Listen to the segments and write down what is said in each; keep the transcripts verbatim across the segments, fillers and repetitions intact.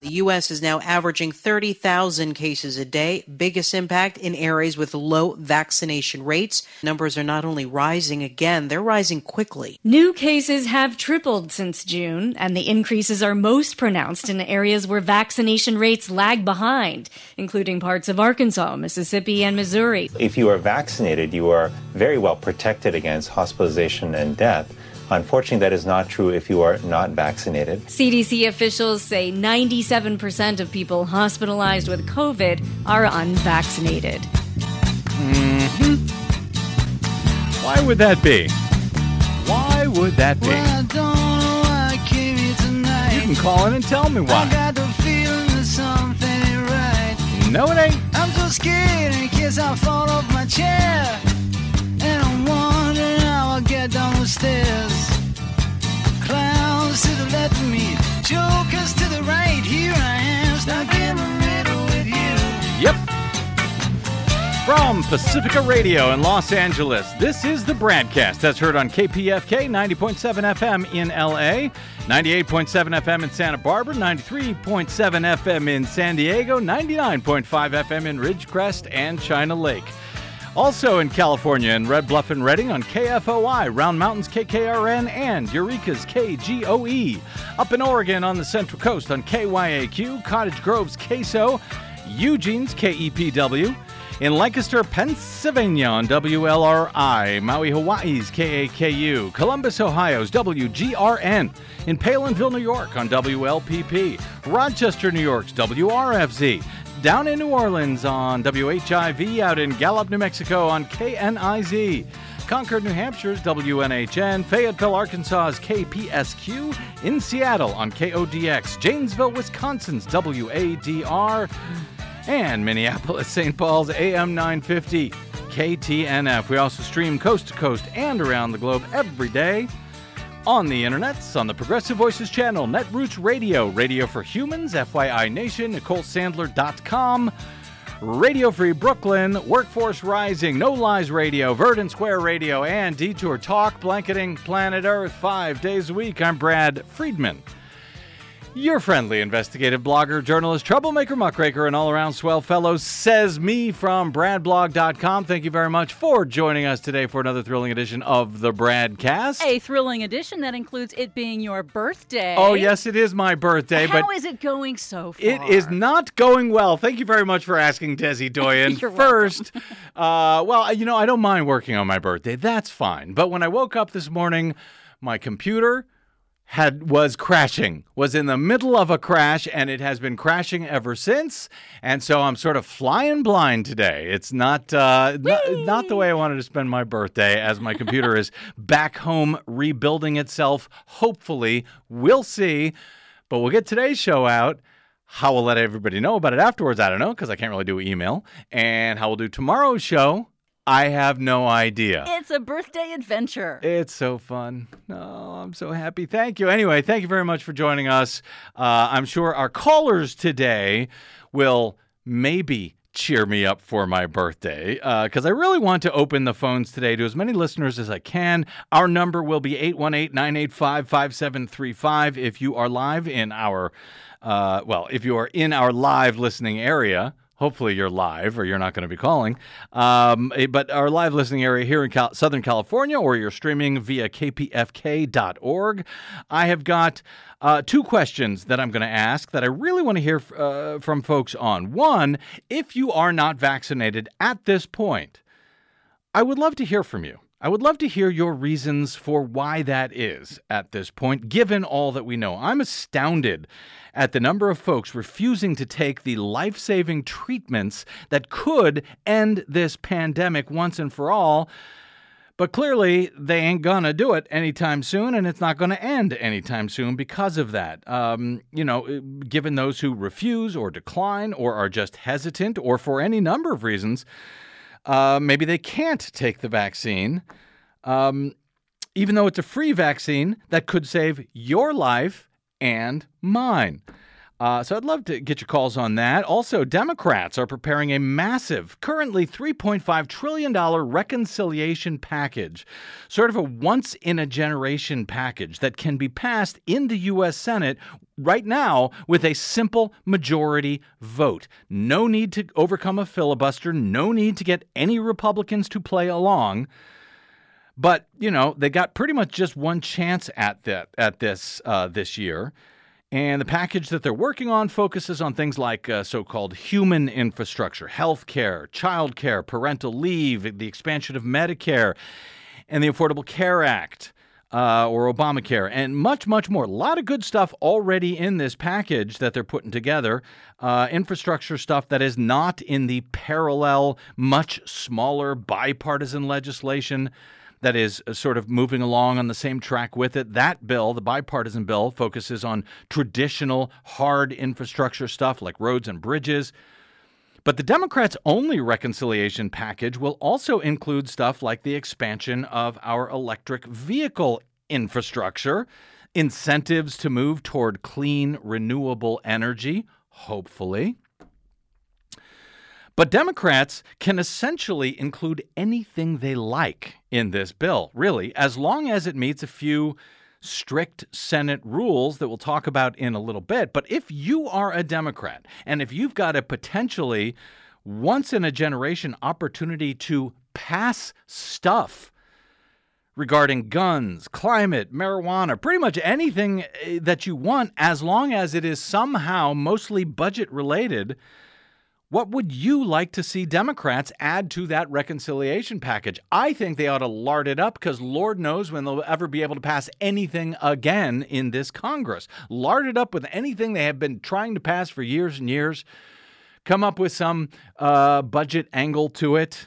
The U S is now averaging thirty thousand cases a day, biggest impact in areas with low vaccination rates. Numbers are not only rising again, they're rising quickly. New cases have tripled since June, and the increases are most pronounced in areas where vaccination rates lag behind, including parts of Arkansas, Mississippi, and Missouri. If you are vaccinated, you are very well protected against hospitalization and death. Unfortunately, that is not true if you are not vaccinated. C D C officials say ninety-seven percent of people hospitalized with COVID are unvaccinated. Mm-hmm. Why would that be? Why would that be? Well, I don't know why I came here tonight. You can call in and tell me why. I got the feeling that something ain't right. No, it ain't. I'm so scared in case I fall off my chair. And I'm wondering how I'll get down the stairs. Clowns to the left of me, jokers to the right. Here I am, stuck in the middle with you. Yep. From Pacifica Radio in Los Angeles, this is the BradCast. That's heard on K P F K ninety point seven F M in L A, ninety-eight point seven F M in Santa Barbara, ninety-three point seven F M in San Diego, ninety-nine point five F M in Ridgecrest and China Lake. Also in California in Red Bluff and Redding on K F O I, Round Mountain's K K R N, and Eureka's K G O E. Up in Oregon on the Central Coast on K Y A Q, Cottage Grove's K S O, Eugene's K E P W. In Lancaster, Pennsylvania on W L R I, Maui, Hawaii's K A K U, Columbus, Ohio's W G R N, in Palinville, New York on W L P P, Rochester, New York's W R F Z, down in New Orleans on W H I V, out in Gallup, New Mexico on K N I Z, Concord, New Hampshire's W N H N, Fayetteville, Arkansas's K P S Q, in Seattle on K O D X, Janesville, Wisconsin's W A D R, and Minneapolis, Saint Paul's A M nine fifty, K T N F. We also stream coast to coast and around the globe every day on the internets, on the Progressive Voices channel, Netroots Radio, Radio for Humans, F Y I Nation, Nicole Sandler dot com, Radio Free Brooklyn, Workforce Rising, No Lies Radio, Verdant Square Radio, and Detour Talk, blanketing planet Earth five days a week. I'm Brad Friedman, your friendly investigative blogger, journalist, troublemaker, muckraker, and all-around swell fellow, says me from brad blog dot com. Thank you very much for joining us today for another thrilling edition of the BradCast. A thrilling edition that includes it being your birthday. Oh, yes, it is my birthday. How but is it going so far? It is not going well. Thank you very much for asking, Desi Doyen. You're First, uh, well, you know, I don't mind working on my birthday. That's fine. But when I woke up this morning, my computer had was crashing, was in the middle of a crash, and it has been crashing ever since. And so I'm sort of flying blind today. It's not, uh, not, not the way I wanted to spend my birthday, as my computer is back home rebuilding itself. Hopefully, we'll see. But we'll get today's show out. How we'll let everybody know about it afterwards, I don't know, because I can't really do email. And how we'll do tomorrow's show, I have no idea. It's a birthday adventure. It's so fun. Oh, I'm so happy. Thank you. Anyway, thank you very much for joining us. Uh, I'm sure our callers today will maybe cheer me up for my birthday, because uh, I really want to open the phones today to as many listeners as I can. Our number will be eight one eight, nine eight five, five seven three five if you are live in our, uh, well, if you are in our live listening area. Hopefully you're live or you're not going to be calling. Um, but our live listening area here in Cal- Southern California, or you're streaming via K P F K dot org. I have got uh, two questions that I'm going to ask that I really want to hear uh, from folks on. One, if you are not vaccinated at this point, I would love to hear from you. I would love to hear your reasons for why that is at this point, given all that we know. I'm astounded at the number of folks refusing to take the life-saving treatments that could end this pandemic once and for all. But clearly, they ain't gonna do it anytime soon, and it's not gonna end anytime soon because of that. Um, you know, given those who refuse or decline or are just hesitant or for any number of reasons, Uh, maybe they can't take the vaccine, um, even though it's a free vaccine that could save your life and mine. Uh, so I'd love to get your calls on that. Also, Democrats are preparing a massive, currently three point five trillion dollars reconciliation package, sort of a once-in-a-generation package that can be passed in the U S Senate right now with a simple majority vote. No need to overcome a filibuster. No need to get any Republicans to play along. But, you know, they got pretty much just one chance at that at this uh, this year. And the package that they're working on focuses on things like uh, so-called human infrastructure, health care, child care, parental leave, the expansion of Medicare, and the Affordable Care Act, uh, or Obamacare, and much, much more. A lot of good stuff already in this package that they're putting together. Uh, infrastructure stuff that is not in the parallel, much smaller bipartisan legislation that is sort of moving along on the same track with it. That bill, the bipartisan bill, focuses on traditional hard infrastructure stuff like roads and bridges. But the Democrats' only reconciliation package will also include stuff like the expansion of our electric vehicle infrastructure, incentives to move toward clean, renewable energy, hopefully. But Democrats can essentially include anything they like in this bill, really, as long as it meets a few strict Senate rules that we'll talk about in a little bit. But if you are a Democrat and if you've got a potentially once-in-a-generation opportunity to pass stuff regarding guns, climate, marijuana, pretty much anything that you want, as long as it is somehow mostly budget-related, what would you like to see Democrats add to that reconciliation package? I think they ought to lard it up because Lord knows when they'll ever be able to pass anything again in this Congress. Lard it up with anything they have been trying to pass for years and years. Come up with some uh, budget angle to it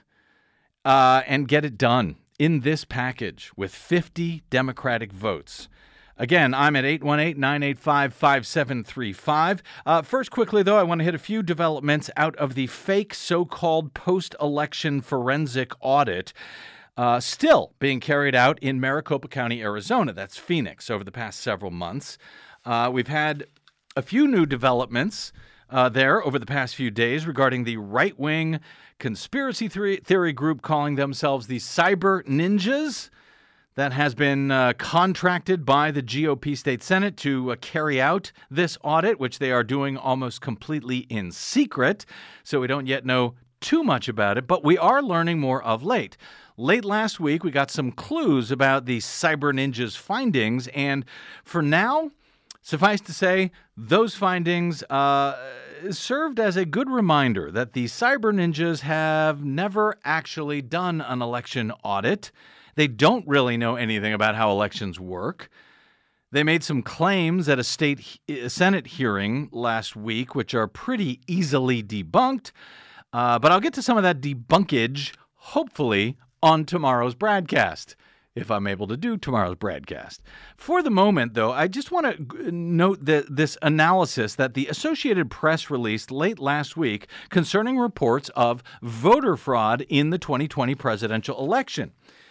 uh, and get it done in this package with fifty Democratic votes. Again, I'm at eight one eight, nine eight five, five seven three five. Uh, first, quickly, though, I want to hit a few developments out of the fake so-called post-election forensic audit uh, still being carried out in Maricopa County, Arizona. That's Phoenix over the past several months. Uh, we've had a few new developments uh, there over the past few days regarding the right-wing conspiracy theory, theory group calling themselves the Cyber Ninjas. That has been uh, contracted by the G O P State Senate to uh, carry out this audit, which they are doing almost completely in secret. So we don't yet know too much about it, but we are learning more of late. Late last week, we got some clues about the Cyber Ninjas' findings, and for now, suffice to say, those findings uh, served as a good reminder that the Cyber Ninjas have never actually done an election audit. They don't really know anything about how elections work. They made some claims at a state a Senate hearing last week, which are pretty easily debunked. Uh, but I'll get to some of that debunkage, hopefully, on tomorrow's broadcast, if I'm able to do tomorrow's broadcast. For the moment, though, I just want to note that this analysis that the Associated Press released late last week concerning reports of voter fraud in the twenty twenty presidential election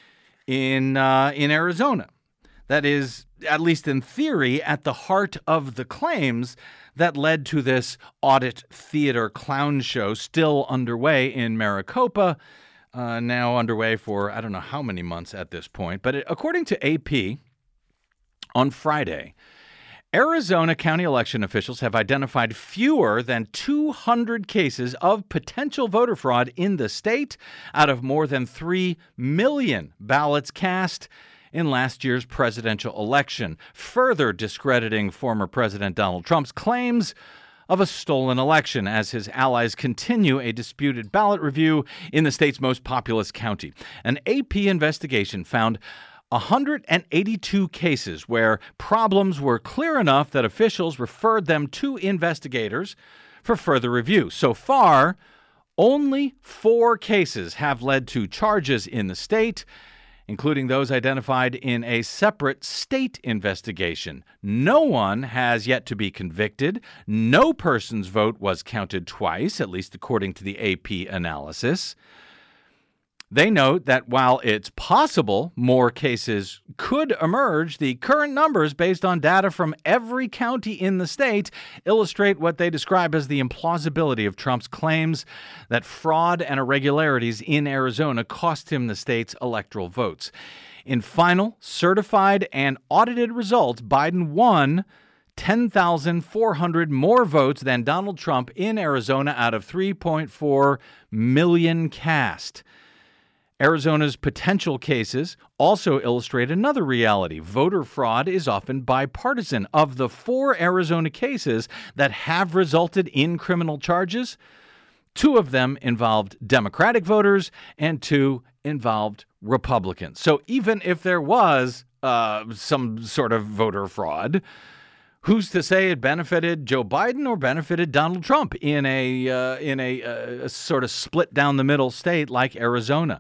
in uh, in Arizona. That is, at least in theory, at the heart of the claims that led to this audit theater clown show still underway in Maricopa, uh, now underway for I don't know how many months at this point. But it, according to A P, on Friday, Arizona county election officials have identified fewer than two hundred cases of potential voter fraud in the state out of more than three million ballots cast in last year's presidential election, further discrediting former President Donald Trump's claims of a stolen election as his allies continue a disputed ballot review in the state's most populous county. An A P investigation found one hundred eighty-two cases where problems were clear enough that officials referred them to investigators for further review. So far, only four cases have led to charges in the state, including those identified in a separate state investigation. No one has yet to be convicted. No person's vote was counted twice, at least according to the A P analysis. They note that while it's possible more cases could emerge, the current numbers, based on data from every county in the state, illustrate what they describe as the implausibility of Trump's claims that fraud and irregularities in Arizona cost him the state's electoral votes. In final, certified, and audited results, Biden won ten thousand four hundred more votes than Donald Trump in Arizona out of three point four million cast. Arizona's potential cases also illustrate another reality. Voter fraud is often bipartisan. Of the four Arizona cases that have resulted in criminal charges, two of them involved Democratic voters and two involved Republicans. So even if there was uh, some sort of voter fraud, who's to say it benefited Joe Biden or benefited Donald Trump in a uh, in a, uh, a sort of split down the middle state like Arizona?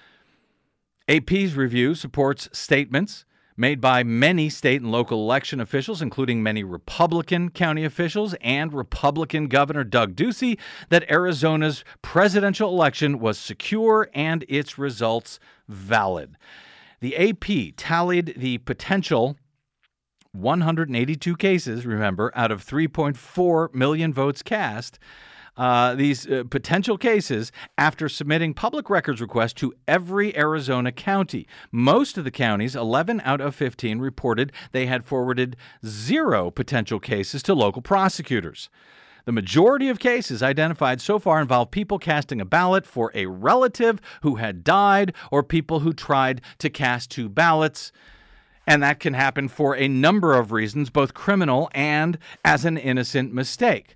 A P's review supports statements made by many state and local election officials, including many Republican county officials and Republican Governor Doug Ducey, that Arizona's presidential election was secure and its results valid. The A P tallied the potential one hundred eighty-two cases, remember, out of three point four million votes cast, uh, these uh, potential cases after submitting public records requests to every Arizona county. Most of the counties, eleven out of fifteen, reported they had forwarded zero potential cases to local prosecutors. The majority of cases identified so far involve people casting a ballot for a relative who had died or people who tried to cast two ballots. And that can happen for a number of reasons, both criminal and as an innocent mistake.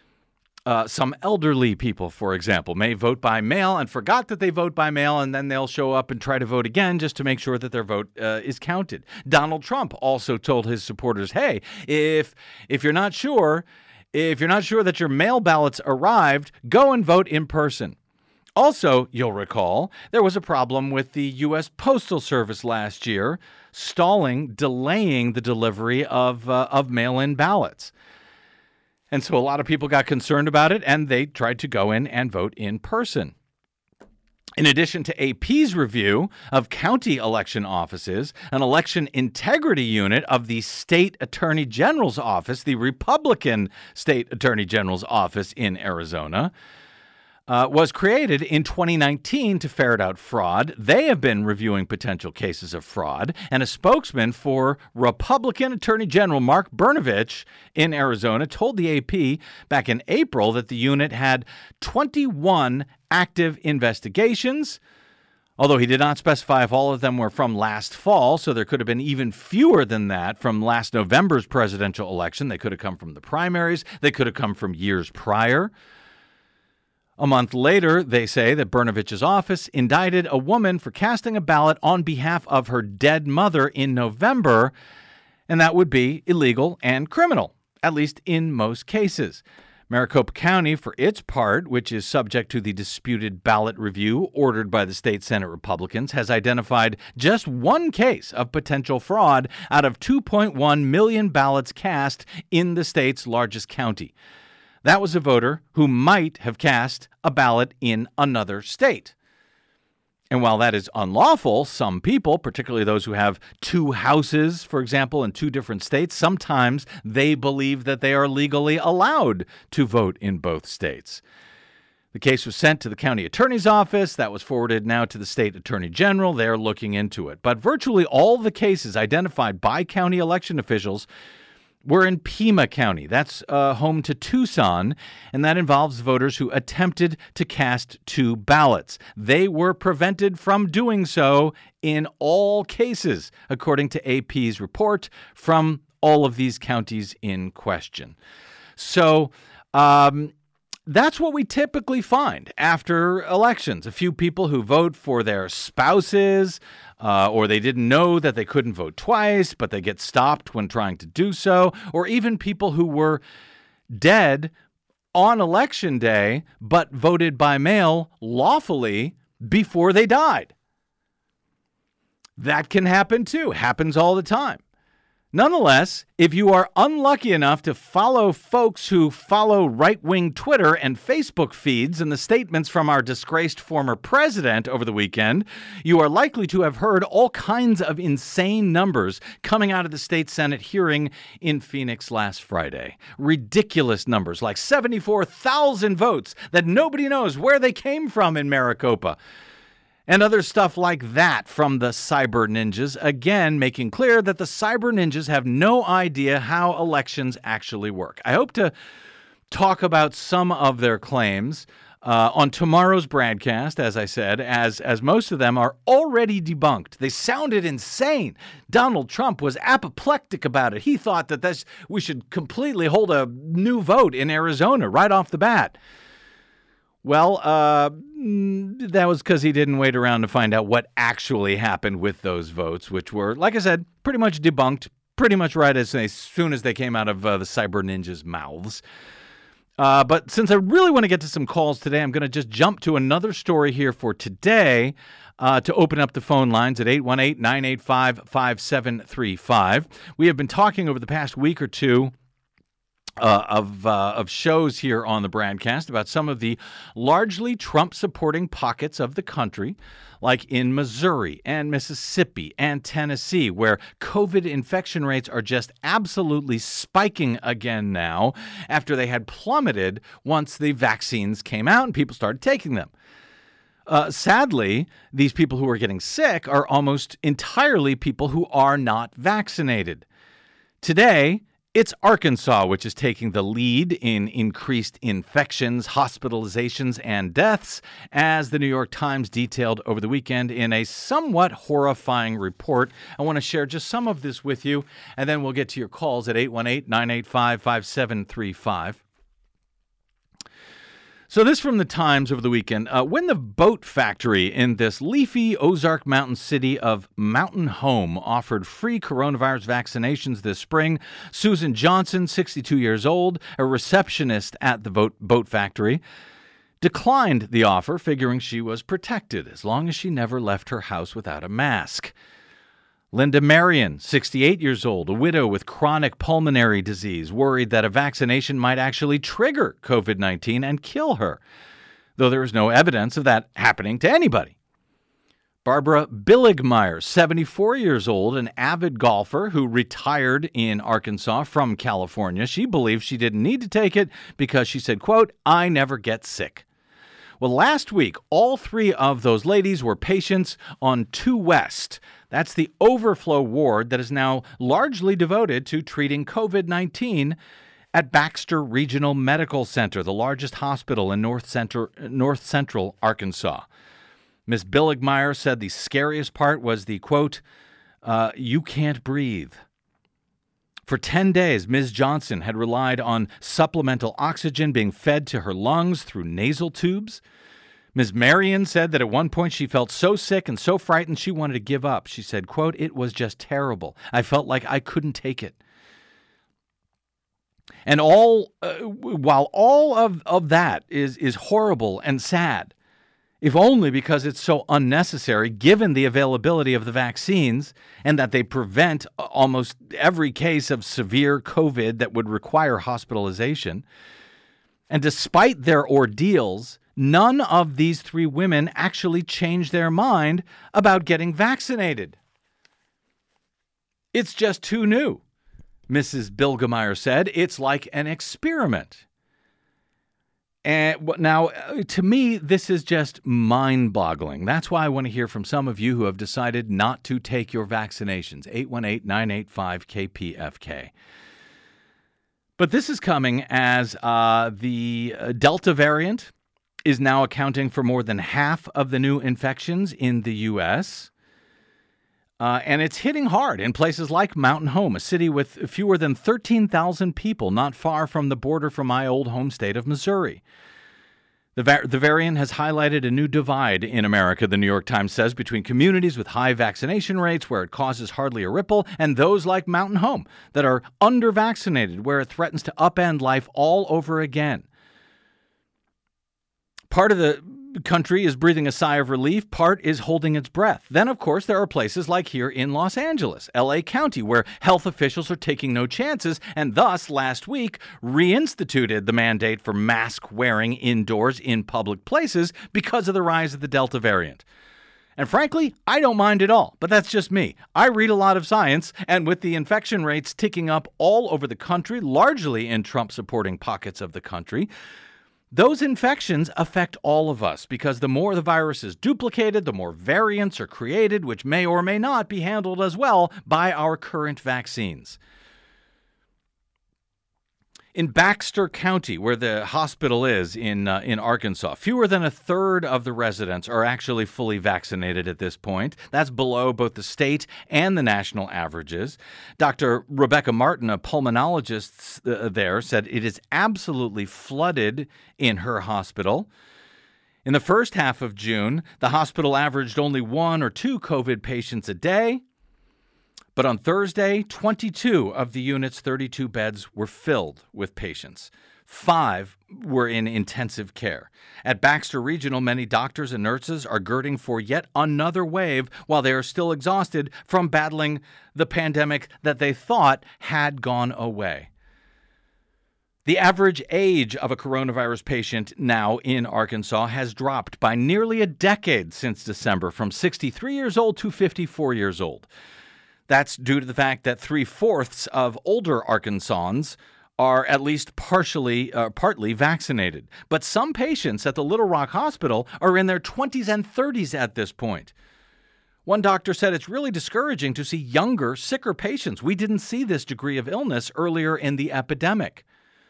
Uh, some elderly people, for example, may vote by mail and forgot that they vote by mail, and then they'll show up and try to vote again just to make sure that their vote uh, is counted. Donald Trump also told his supporters, hey, if if you're not sure, if you're not sure that your mail ballots arrived, go and vote in person. Also, you'll recall, there was a problem with the U S Postal Service last year, stalling, delaying the delivery of uh, of mail-in ballots. And so a lot of people got concerned about it, and they tried to go in and vote in person. In addition to A P's review of county election offices, an election integrity unit of the state attorney general's office, the Republican state attorney general's office in Arizona, Uh, was created in twenty nineteen to ferret out fraud. They have been reviewing potential cases of fraud, and a spokesman for Republican Attorney General Mark Brnovich in Arizona told the A P back in April that the unit had twenty-one active investigations, although he did not specify if all of them were from last fall, so there could have been even fewer than that from last November's presidential election. They could have come from the primaries. They could have come from years prior. A month later, they say that Brnovich's office indicted a woman for casting a ballot on behalf of her dead mother in November, and that would be illegal and criminal, at least in most cases. Maricopa County, for its part, which is subject to the disputed ballot review ordered by the state Senate Republicans, has identified just one case of potential fraud out of two point one million ballots cast in the state's largest county. That was a voter who might have cast a ballot in another state. And while that is unlawful, some people, particularly those who have two houses, for example, in two different states, sometimes they believe that they are legally allowed to vote in both states. The case was sent to the county attorney's office. That was forwarded now to the state attorney general. They're looking into it. But virtually all the cases identified by county election officials were in Pima County. That's uh, home to Tucson, and that involves voters who attempted to cast two ballots. They were prevented from doing so in all cases, according to A P's report from all of these counties in question. So, um, that's what we typically find after elections. A few people who vote for their spouses, uh, or they didn't know that they couldn't vote twice, but they get stopped when trying to do so, or even people who were dead on election day, but voted by mail lawfully before they died. That can happen too. Happens all the time. Nonetheless, if you are unlucky enough to follow folks who follow right-wing Twitter and Facebook feeds and the statements from our disgraced former president over the weekend, you are likely to have heard all kinds of insane numbers coming out of the state Senate hearing in Phoenix last Friday. Ridiculous numbers like seventy-four thousand votes that nobody knows where they came from in Maricopa. and other stuff like that from the cyber ninjas, again making clear that the cyber ninjas have no idea how elections actually work. I hope to talk about some of their claims uh, on tomorrow's broadcast, as I said, as, as most of them are already debunked. They sounded insane. Donald Trump was apoplectic about it. He thought that this, we should completely hold a new vote in Arizona right off the bat. Well, uh, that was because he didn't wait around to find out what actually happened with those votes, which were, like I said, pretty much debunked pretty much right as, as soon as they came out of uh, the cyber ninjas' mouths. Uh, but since I really want to get to some calls today, I'm going to just jump to another story here for today uh, to open up the phone lines at eight one eight, nine eight five, five seven three five. We have been talking over the past week or two Uh, of uh, of shows here on the broadcast about some of the largely Trump-supporting pockets of the country, like in Missouri and Mississippi and Tennessee, where COVID infection rates are just absolutely spiking again now after they had plummeted once the vaccines came out and people started taking them. Uh, sadly, these people who are getting sick are almost entirely people who are not vaccinated. Today, it's Arkansas, which is taking the lead in increased infections, hospitalizations, and deaths, as the New York Times detailed over the weekend in a somewhat horrifying report. I want to share just some of this with you, and then we'll get to your calls at eight one eight, nine eight five, five seven three five. So this from the Times over the weekend. Uh, when the boat factory in this leafy Ozark Mountain city of Mountain Home offered free coronavirus vaccinations this spring, Susan Johnson, sixty-two years old, a receptionist at the boat, boat factory, declined the offer, figuring she was protected as long as she never left her house without a mask. Linda Marion, sixty-eight years old, a widow with chronic pulmonary disease, worried that a vaccination might actually trigger COVID nineteen and kill her, though there is no evidence of that happening to anybody. Barbara Billigmeyer, seventy-four years old, an avid golfer who retired in Arkansas from California. She believes she didn't need to take it because she said, quote, "I never get sick." Well, last week, all three of those ladies were patients on two West. That's the overflow ward that is now largely devoted to treating COVID nineteen at Baxter Regional Medical Center, the largest hospital in North Central, North Central Arkansas. Miz Billigmeyer said the scariest part was the, quote, uh, "you can't breathe." For ten days, Miz Johnson had relied on supplemental oxygen being fed to her lungs through nasal tubes. Miz Marion said that at one point she felt so sick and so frightened she wanted to give up. She said, quote, "It was just terrible. I felt like I couldn't take it." And all, uh, while all of, of that is, is horrible and sad, if only because it's so unnecessary given the availability of the vaccines and that they prevent almost every case of severe COVID that would require hospitalization. And despite their ordeals, none of these three women actually changed their mind about getting vaccinated. It's just too new, Missus Billigmeyer said. It's like an experiment. And now, to me, this is just mind-boggling. That's why I want to hear from some of you who have decided not to take your vaccinations. eight one eight, nine eight five, K P F K. But this is coming as uh, the Delta variant is now accounting for more than half of the new infections in the U S, Uh, and it's hitting hard in places like Mountain Home, a city with fewer than thirteen thousand people, not far from the border from my old home state of Missouri. The, va- the variant has highlighted a new divide in America, the New York Times says, between communities with high vaccination rates, where it causes hardly a ripple, and those like Mountain Home that are under-vaccinated, where it threatens to upend life all over again. Part of the country is breathing a sigh of relief, part is holding its breath. Then, of course, there are places like here in Los Angeles, L A County, where health officials are taking no chances and thus last week reinstituted the mandate for mask wearing indoors in public places because of the rise of the Delta variant. And frankly, I don't mind at all, but that's just me. I read a lot of science, and with the infection rates ticking up all over the country, largely in Trump-supporting pockets of the country, those infections affect all of us because the more the virus is duplicated, the more variants are created, which may or may not be handled as well by our current vaccines. In Baxter County, where the hospital is in uh, in Arkansas, fewer than a third of the residents are actually fully vaccinated at this point. That's below both the state and the national averages. Doctor Rebecca Martin, a pulmonologist uh, there, said it is absolutely flooded in her hospital. In the first half of June, the hospital averaged only one or two COVID patients a day. But on Thursday, twenty-two of the unit's thirty-two beds were filled with patients. Five were in intensive care. At Baxter Regional, many doctors and nurses are girding for yet another wave while they are still exhausted from battling the pandemic that they thought had gone away. The average age of a coronavirus patient now in Arkansas has dropped by nearly a decade since December, from sixty-three years old to fifty-four years old. That's due to the fact that three-fourths of older Arkansans are at least partially, uh, partly vaccinated. But some patients at the Little Rock Hospital are in their twenties and thirties at this point. One doctor said it's really discouraging to see younger, sicker patients. We didn't see this degree of illness earlier in the epidemic.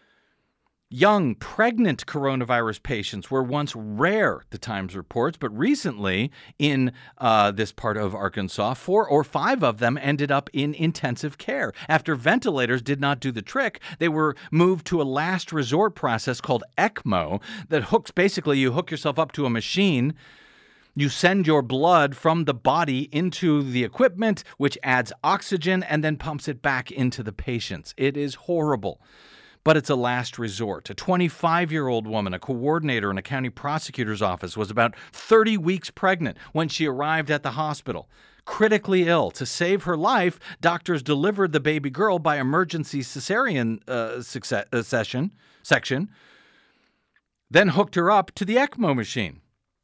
Young, pregnant coronavirus patients were once rare, the Times reports, but recently in uh, this part of Arkansas, four or five of them ended up in intensive care. After ventilators did not do the trick, they were moved to a last resort process called ECMO that hooks, basically you hook yourself up to a machine. You send your blood from the body into the equipment, which adds oxygen and then pumps it back into the patients. It is horrible. But it's a last resort. A twenty-five-year-old woman, a coordinator in a county prosecutor's office, was about thirty weeks pregnant when she arrived at the hospital. Critically ill. To save her life, doctors delivered the baby girl by emergency cesarean uh, success, uh, session, section, then hooked her up to the ECMO machine.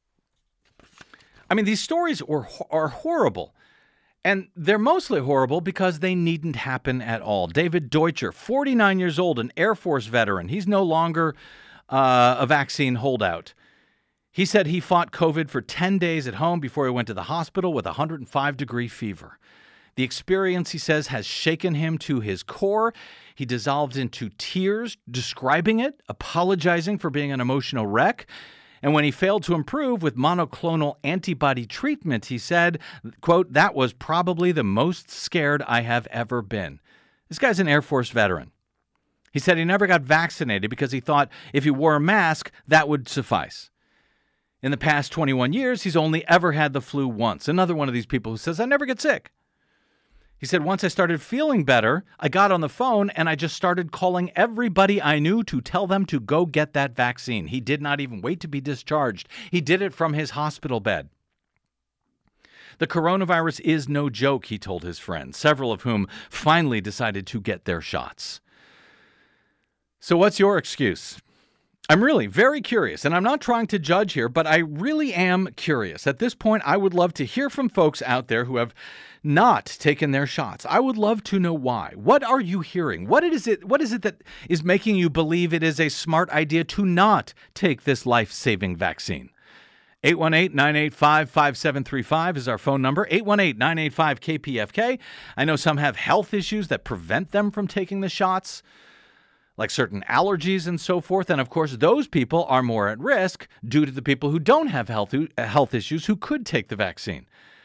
I mean, these stories are, are horrible. And they're mostly horrible because they needn't happen at all. David Deutscher, forty-nine years old, an Air Force veteran. He's no longer uh, a vaccine holdout. He said he fought COVID for ten days at home before he went to the hospital with a one hundred five degree fever. The experience, he says, has shaken him to his core. He dissolved into tears, describing it, apologizing for being an emotional wreck. And when he failed to improve with monoclonal antibody treatment, he said, quote, "That was probably the most scared I have ever been." This guy's an Air Force veteran. He said he never got vaccinated because he thought if he wore a mask, that would suffice. In the past twenty-one years, he's only ever had the flu once. Another one of these people who says, "I never get sick." He said, once I started feeling better, I got on the phone and I just started calling everybody I knew to tell them to go get that vaccine. He did not even wait to be discharged. He did it from his hospital bed. The coronavirus is no joke, he told his friends, several of whom finally decided to get their shots. So what's your excuse? I'm really very curious, and I'm not trying to judge here, but I really am curious. At this point, I would love to hear from folks out there who have not taken their shots. I would love to know why. What are you hearing? What is it, what is it that is making you believe it is a smart idea to not take this life-saving vaccine? eight one eight, nine eight five, five seven three five is our phone number, eight one eight, nine eight five, K P F K. I know some have health issues that prevent them from taking the shots, like certain allergies and so forth. And of course, those people are more at risk due to the people who don't have health, health issues who could take the vaccine.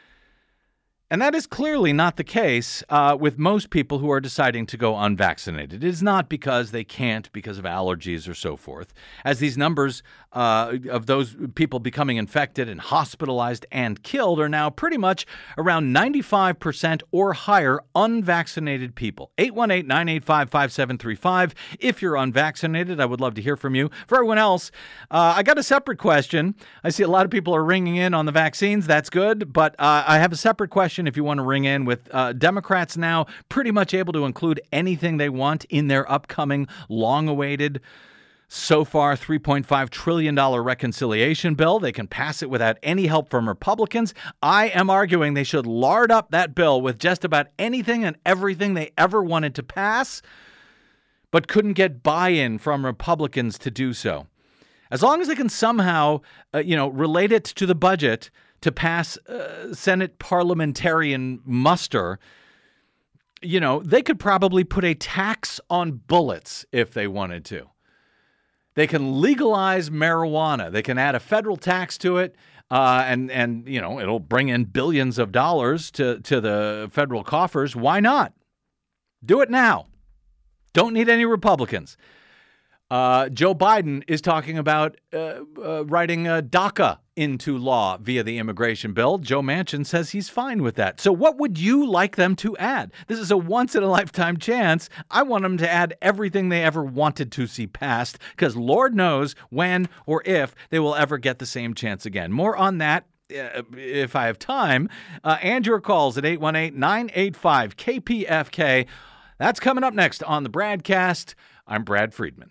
And that is clearly not the case uh, with most people who are deciding to go unvaccinated. It is not because they can't because of allergies or so forth. As these numbers uh, of those people becoming infected and hospitalized and killed are now pretty much around ninety-five percent or higher unvaccinated people. eight one eight, nine eight five, five seven three five. If you're unvaccinated, I would love to hear from you. For everyone else, uh, I got a separate question. I see a lot of people are ringing in on the vaccines. That's good. But uh, I have a separate question if you want to ring in with uh, Democrats now pretty much able to include anything they want in their upcoming long-awaited, so far three point five trillion dollars reconciliation bill. They can pass it without any help from Republicans. I am arguing they should lard up that bill with just about anything and everything they ever wanted to pass, but couldn't get buy-in from Republicans to do so. As long as they can somehow, uh, you know, relate it to the budget to pass uh, Senate parliamentarian muster, you know, they could probably put a tax on bullets if they wanted to. They can legalize marijuana. They can add a federal tax to it, uh, and, and you know, it'll bring in billions of dollars to, to the federal coffers. Why not? Do it now. Don't need any Republicans. Uh, Joe Biden is talking about uh, uh, writing uh, DACA into law via the immigration bill. Joe Manchin says he's fine with that. So what would you like them to add? This is a once-in-a-lifetime chance. I want them to add everything they ever wanted to see passed, because Lord knows when or if they will ever get the same chance again. More on that uh, if I have time. Uh, and your calls at eight one eight, nine eight five, K P F K. That's coming up next on the Bradcast. I'm Brad Friedman.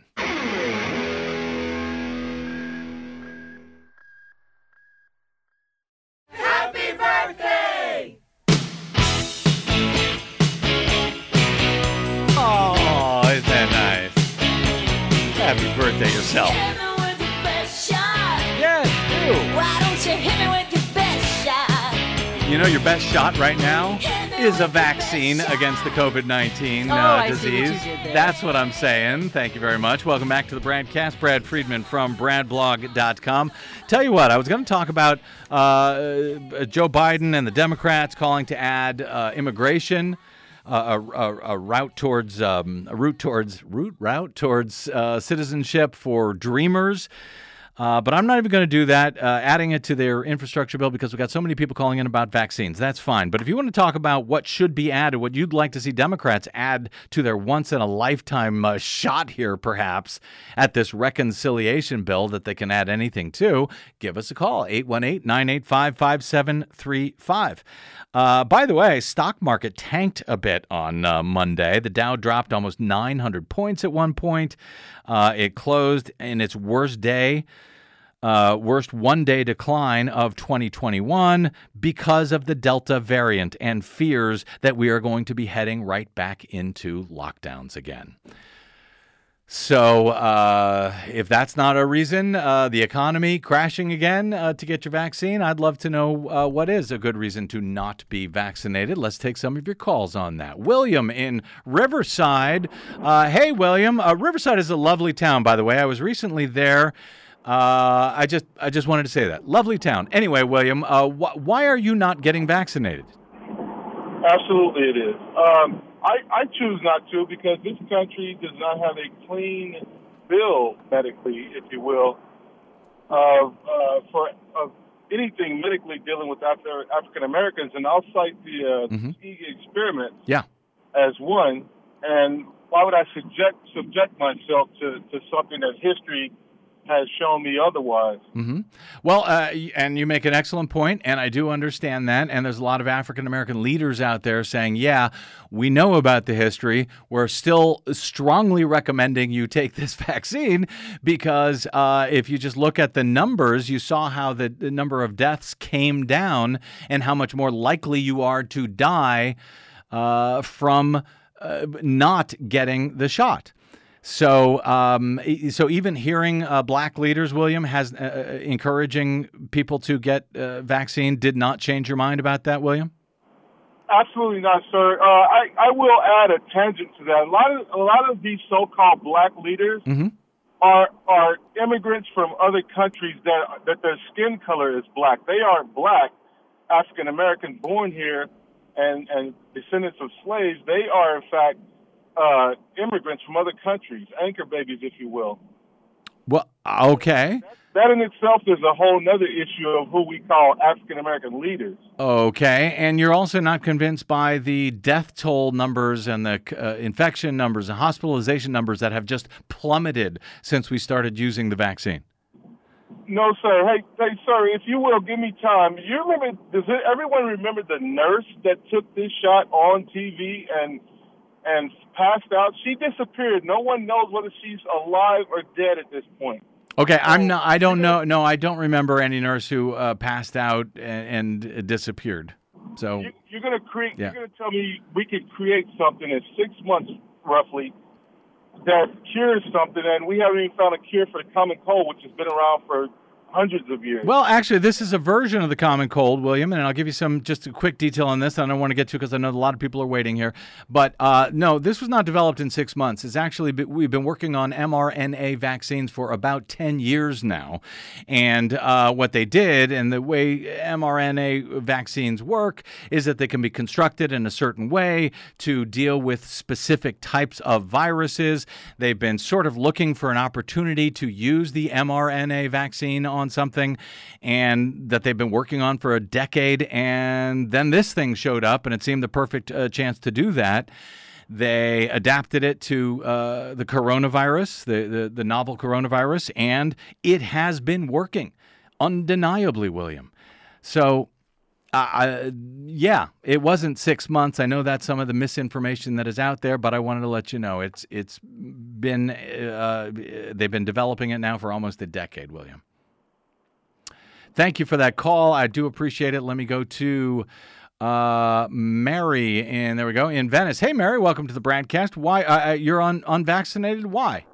Happy birthday! Oh, isn't that nice? Happy birthday yourself. Hit me with your best shot. Yes, do. Why don't you hit me with your best shot? You know, your best shot right now is a vaccine against the covid nineteen Oh, uh, I see what you disease. did there. That's what I'm saying. Thank you very much. Welcome back to the Bradcast. Brad Friedman from brad blog dot com. Tell you what, I was going to talk about uh, Joe Biden and the Democrats calling to add uh, immigration. Uh, a, a, a route towards um, a route towards route route towards uh, citizenship for dreamers. Uh, but I'm not even going to do that, uh, adding it to their infrastructure bill, because we've got so many people calling in about vaccines. That's fine. But if you want to talk about what should be added, what you'd like to see Democrats add to their once-in-a-lifetime uh, shot here, perhaps, at this reconciliation bill that they can add anything to, give us a call, eight one eight, nine eight five, five seven three five. Uh, by the way, stock market tanked a bit on uh, Monday. The Dow dropped almost nine hundred points at one point. Uh, it closed in its worst day, uh, worst one-day decline of twenty twenty-one because of the Delta variant and fears that we are going to be heading right back into lockdowns again. So uh, if that's not a reason, uh, the economy crashing again uh, to get your vaccine, I'd love to know uh, what is a good reason to not be vaccinated. Let's take some of your calls on that. William in Riverside. Uh, hey, William. Uh, Riverside is a lovely town, by the way. I was recently there. Uh, I just I just wanted to say that. Lovely town. Anyway, William, uh, wh- why are you not getting vaccinated? Absolutely it is. Um, I, I choose not to because this country does not have a clean bill medically, if you will, of uh, for of anything medically dealing with Afri- African Americans. And I'll cite the uh, Mm-hmm. Tuskegee experiment Yeah. as one. And why would I subject subject myself to, to something that history has shown me otherwise? Mm-hmm. Well, uh, and you make an excellent point, and I do understand that. And there's a lot of African-American leaders out there saying, yeah, we know about the history. We're still strongly recommending you take this vaccine because uh, if you just look at the numbers, you saw how the, the number of deaths came down and how much more likely you are to die uh, from uh, not getting the shot. So, um, so even hearing uh, black leaders, William, has uh, encouraging people to get uh, vaccine did not change your mind about that, William? Absolutely not, sir. Uh, I, I will add a tangent to that. A lot of a lot of these so-called black leaders Mm-hmm. are are immigrants from other countries that that their skin color is black. They aren't black, African American, born here, and and descendants of slaves. They are, in fact, Uh, immigrants from other countries, anchor babies, if you will. Well, okay. That in itself is a whole other issue of who we call African American leaders. Okay. And you're also not convinced by the death toll numbers and the uh, infection numbers and hospitalization numbers that have just plummeted since we started using the vaccine? No, sir. Hey, hey, sir, if you will, give me time. You remember, does it, everyone remember the nurse that took this shot on T V and and passed out? She disappeared. No one knows whether she's alive or dead at this point. Okay, I'm not. I don't know. No, I don't remember any nurse who uh, passed out and, and disappeared. So You, you're gonna create. Yeah. You're gonna tell me we could create something in six months, roughly, that cures something, and we haven't even found a cure for the common cold, which has been around for hundreds of years. Well, actually, this is a version of the common cold, William, and I'll give you some just a quick detail on this. I don't want to get to because I know a lot of people are waiting here. But uh, no, this was not developed in six months. It's actually we've been working on mRNA vaccines for about ten years now, and uh, what they did and the way mRNA vaccines work is that they can be constructed in a certain way to deal with specific types of viruses. They've been sort of looking for an opportunity to use the mRNA vaccine on something, and that they've been working on for a decade, and then this thing showed up, and it seemed the perfect uh, chance to do that. They adapted it to uh, the coronavirus, the, the, the novel coronavirus, and it has been working, undeniably, William. So, uh, yeah, it wasn't six months. I know that's some of the misinformation that is out there, but I wanted to let you know it's it's been uh, they've been developing it now for almost a decade, William. Thank you for that call. I do appreciate it. Let me go to uh, Mary, and there we go, in Venice. Hey, Mary, welcome to the broadcast. Why uh, you're un- unvaccinated? Why?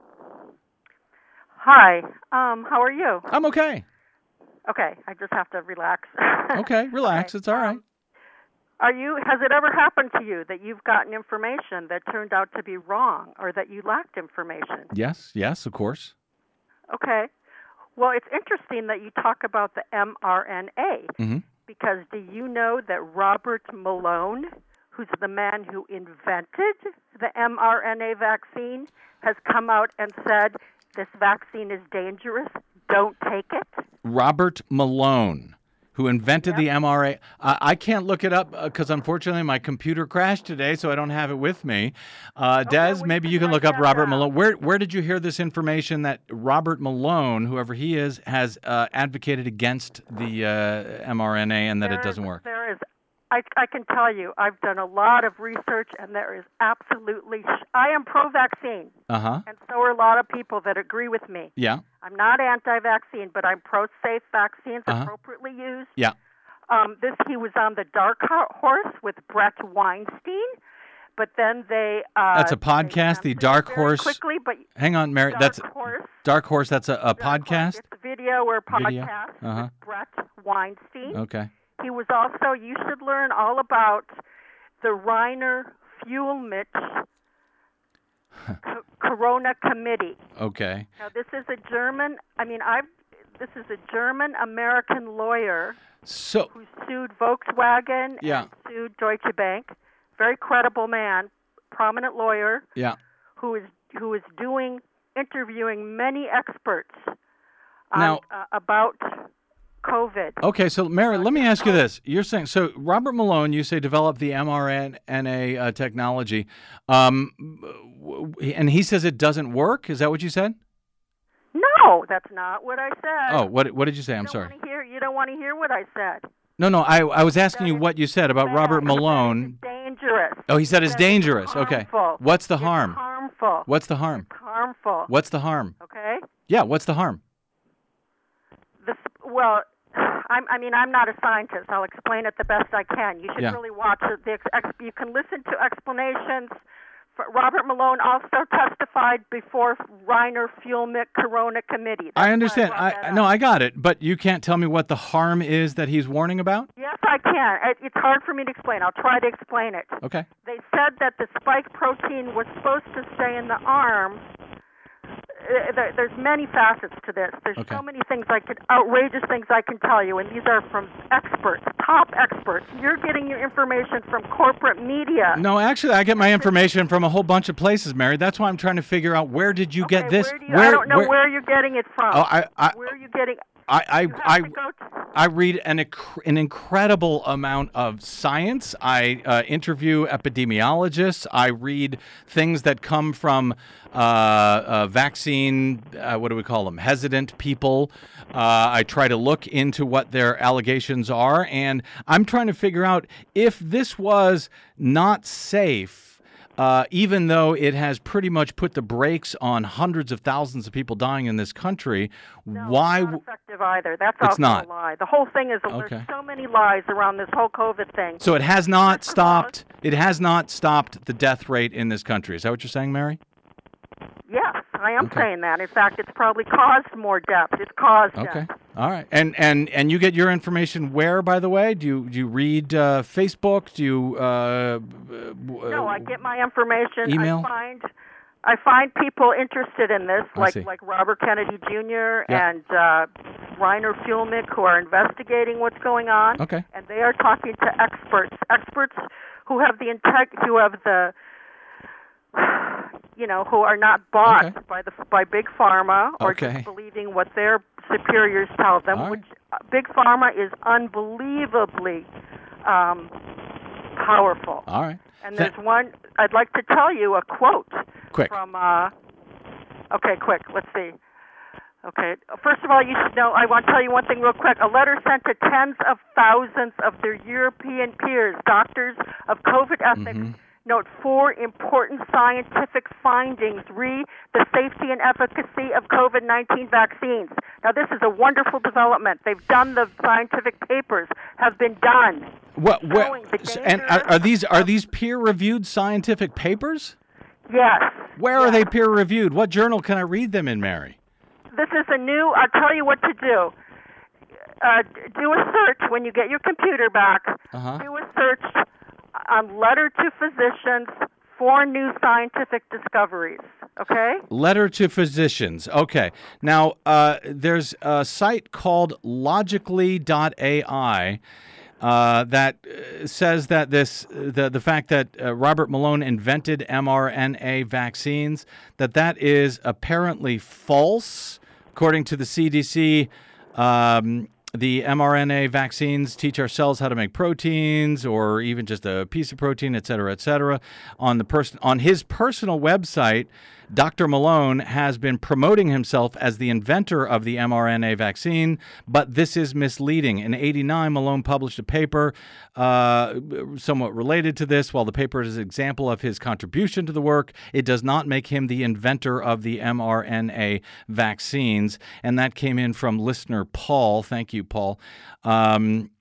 Hi. Um, how are you? I'm okay. Okay, I just have to relax. Okay, relax. Okay. It's all right. Um, are you? Has it ever happened to you that you've gotten information that turned out to be wrong, or that you lacked information? Yes. Yes, of course. Okay. Well, it's interesting that you talk about the mRNA, mm-hmm. because do you know that Robert Malone, who's the man who invented the mRNA vaccine, has come out and said this vaccine is dangerous, don't take it? Robert Malone, who invented yep. the mRNA. Uh, I can't look it up because, uh, unfortunately, my computer crashed today, so I don't have it with me. Uh, okay, Des, well, maybe you you can look up Robert down. Malone. Where where did you hear this information that Robert Malone, whoever he is, has uh, advocated against the uh, mRNA and that there it doesn't is, work? There is. I, I can tell you, I've done a lot of research, and there is absolutely... Sh- I am pro-vaccine, uh-huh. and so are a lot of people that agree with me. Yeah. I'm not anti-vaccine, but I'm pro-safe vaccines uh-huh. appropriately used. Yeah. Um, this he was on the Dark Horse with Brett Weinstein, but then they... Uh, that's a podcast, the Dark Horse... Quickly, but hang on, Mary. Dark that's Horse. Dark Horse, that's a, a podcast? Horse. It's a video or podcast video? Uh-huh. with Brett Weinstein. Okay. He was also, you should learn all about the Reiner Fuellmich Co- Corona Committee. Okay. Now, this is a German, I mean, I've, this is a German-American lawyer so, who sued Volkswagen yeah. and sued Deutsche Bank. Very credible man, prominent lawyer, yeah. who is who is doing, interviewing many experts on, now, uh, about COVID. Okay, so Mary, let me ask you this. You're saying, so Robert Malone, you say developed the mRNA uh, technology, um, and he says it doesn't work? Is that what you said? No, that's not what I said. Oh, what what did you say? I'm you sorry. Hear, you don't want to hear what I said. No, no, I I was asking that you what you said about bad. Robert Malone. It's dangerous. Oh, he said it's that dangerous. It's okay. harmful. What's the it's harm? harmful. What's the harm? It's harmful. What's the harm? Okay. Yeah, what's the harm? The, well, I'm, I mean, I'm not a scientist. I'll explain it the best I can. You should yeah. really watch it. The ex, you can listen to explanations. Robert Malone also testified before Reiner Fuellmich Corona Committee. That's I understand. I, I no, I got it. But you can't tell me what the harm is that he's warning about? Yes, I can. It, it's hard for me to explain. I'll try to explain it. Okay. They said that the spike protein was supposed to stay in the arm. Uh, there, there's many facets to this. There's okay. so many things I could, outrageous things I can tell you, and these are from experts, top experts. You're getting your information from corporate media. No, actually, I get my information from a whole bunch of places, Mary. That's why I'm trying to figure out where did you okay, get this? Where do you, where, I don't know where, where you're getting it from. Oh, I, I, where are you getting? I, I, you I, to I read an an incredible amount of science. I uh, interview epidemiologists. I read things that come from uh, uh, vaccine, uh, what do we call them, hesitant people. Uh, I try to look into what their allegations are, and I'm trying to figure out if this was not safe. Uh, even though it has pretty much put the brakes on hundreds of thousands of people dying in this country, no, why? It's not effective either. That's it's also not. a lie. The whole thing is okay. There's so many lies around this whole COVID thing. So it has not stopped. It has not stopped the death rate in this country. Is that what you're saying, Mary? Yes, I am Okay. saying that. In fact, it's probably caused more deaths. It's caused Okay. deaths. All right. And and and you get your information where, by the way? Do you do you read uh, Facebook? Do you uh, No, I get my information. email? I find I find people interested in this, I like see. like Robert Kennedy Junior Yeah. and uh, Reiner Fuellmich, who are investigating what's going on. Okay. And they are talking to experts, experts who have the integ- who have the, you know, who are not bought Okay. by the by big pharma or Okay. just believing what their superiors tell them. All right. Which uh, big pharma is unbelievably um, powerful. All right. And Th- there's one, I'd like to tell you a quote Quick. from, uh, okay, quick, let's see. Okay, first of all, you should know, I want to tell you one thing real quick. A letter sent to tens of thousands of their European peers, doctors of COVID ethics, Mm-hmm. note four important scientific findings. Re, the safety and efficacy of COVID nineteen vaccines. Now, this is a wonderful development. They've done the scientific papers, have been done. What? What? Showing the s- And are, are these are these peer-reviewed scientific papers? Yes. Where are they peer-reviewed? What journal can I read them in, Mary? This is a new, I'll tell you what to do. Uh, d- do a search when you get your computer back. Uh-huh. Do a search on letter to physicians for new scientific discoveries. Okay? Letter to physicians. Okay. Now, uh, there's a site called logically dot A I uh, that uh, says that this the the fact that uh, Robert Malone invented mRNA vaccines, that that is apparently false, according to the C D C. Um, the mRNA vaccines teach our cells how to make proteins, or even just a piece of protein, et cetera, et cetera. On the person on his personal website, Doctor Malone has been promoting himself as the inventor of the mRNA vaccine, but this is misleading. In eighty-nine, Malone published a paper uh, somewhat related to this. While the paper is an example of his contribution to the work, it does not make him the inventor of the mRNA vaccines. And that came in from listener Paul. Thank you, Paul. Um,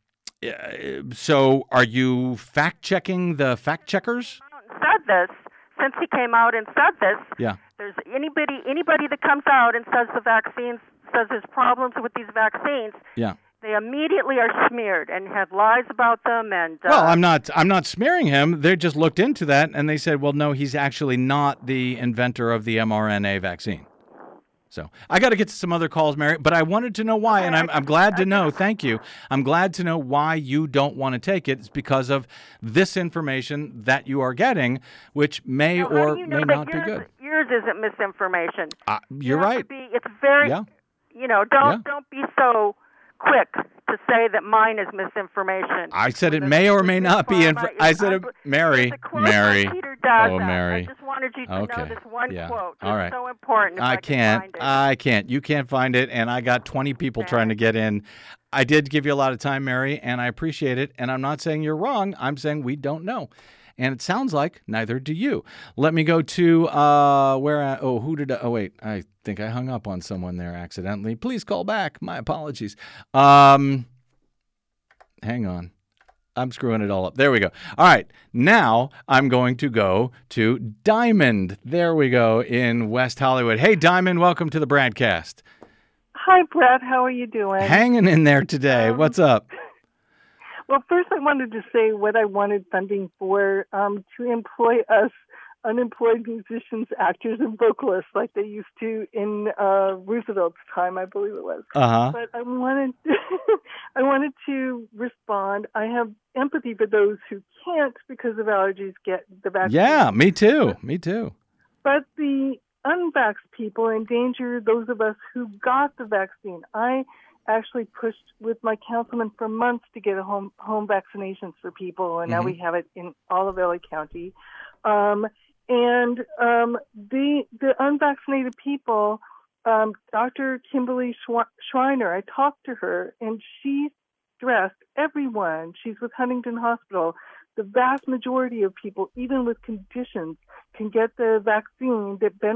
so are you fact-checking the fact-checkers? Said this, since he came out and said this, Yeah. there's anybody anybody that comes out and says the vaccines, says there's problems with these vaccines, Yeah. they immediately are smeared and have lies about them. And uh, Well, I'm not. I'm not smearing him. They just looked into that and they said, "Well, no, he's actually not the inventor of the mRNA vaccine." So I got to get to some other calls, Mary. But I wanted to know why, and I'm I'm glad to know. Thank you. I'm glad to know why you don't want to take it. It's because of this information that you are getting, which may Now, how or do you know may that not be yours, good. Yours isn't misinformation. Uh, You you're have to right. Be, it's very, Yeah. you know, don't Yeah. don't be so quick to say that mine is misinformation. I said it may or may not be. Inf- Pharma I is said, it, unbe- Mary, There's a quote Mary. by Peter Daszak. Oh, Mary. I just wanted you to Okay. know this one Yeah. quote. All right. It's so important. If I, I can can't. find it. I can't. You can't find it, and I got twenty people trying to get in. I did give you a lot of time, Mary, and I appreciate it. And I'm not saying you're wrong. I'm saying we don't know. And it sounds like neither do you. Let me go to uh, where I, oh, who did I, oh, wait, I think I hung up on someone there accidentally. Please call back. My apologies. Um, hang on. I'm screwing it all up. There we go. All right. Now I'm going to go to Diamond. There we go in West Hollywood. Hey, Diamond, welcome to the broadcast. Hi, Brett. How are you doing? Hanging in there today. Um, What's up? Well, first I wanted to say what I wanted funding for, um, to employ us unemployed musicians, actors, and vocalists like they used to in uh, Roosevelt's time, I believe it was. Uh-huh. But I wanted, I wanted to respond. I have empathy for those who can't because of allergies get the vaccine. Yeah, me too. Me too. But the unvaxxed people endanger those of us who got the vaccine. I actually pushed with my councilman for months to get a home home vaccinations for people, and Mhm. now we have it in all of L A County. Um, and um, the the unvaccinated people, um, Doctor Kimberly Schwa- Schreiner, I talked to her, and she stressed everyone. She's with Huntington Hospital. The vast majority of people, even with conditions, can get the vaccine that benef-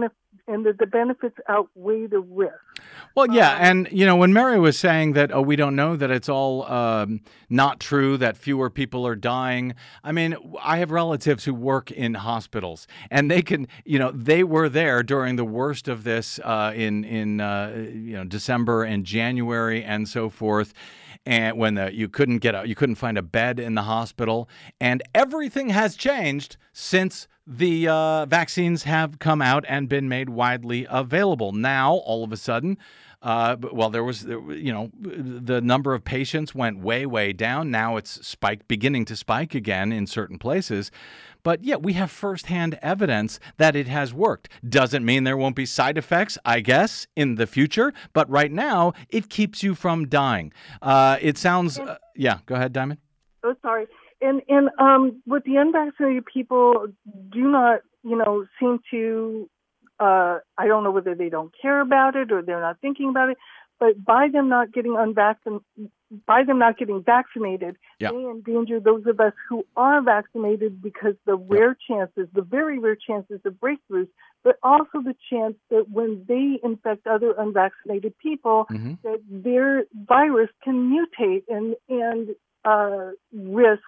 and that the benefits outweigh the risk. Well, yeah, and, you know, when Mary was saying that, oh, we don't know, that it's all um, not true, that fewer people are dying, I mean, I have relatives who work in hospitals, and they can, you know, they were there during the worst of this uh, in, in uh, you know, December and January and so forth, and when the, you couldn't get a, you couldn't find a bed in the hospital, and everything has changed since the uh, vaccines have come out and been made widely available. Now, all of a sudden, uh, well, there was, you know, the number of patients went way, way down. Now it's spiked, beginning to spike again in certain places. But yeah, we have firsthand evidence that it has worked. Doesn't mean there won't be side effects, I guess, in the future. But right now, it keeps you from dying. Uh, it sounds, uh, yeah, go ahead, Diamond. Oh, sorry. And and um, with the unvaccinated people, do not, you know, seem to, uh, I don't know whether they don't care about it or they're not thinking about it, but by them not getting unvaccinated, by them not getting vaccinated, yeah. they endanger those of us who are vaccinated because the rare chances, the very rare chances of breakthroughs, but also the chance that when they infect other unvaccinated people, mm-hmm. that their virus can mutate and and uh, risk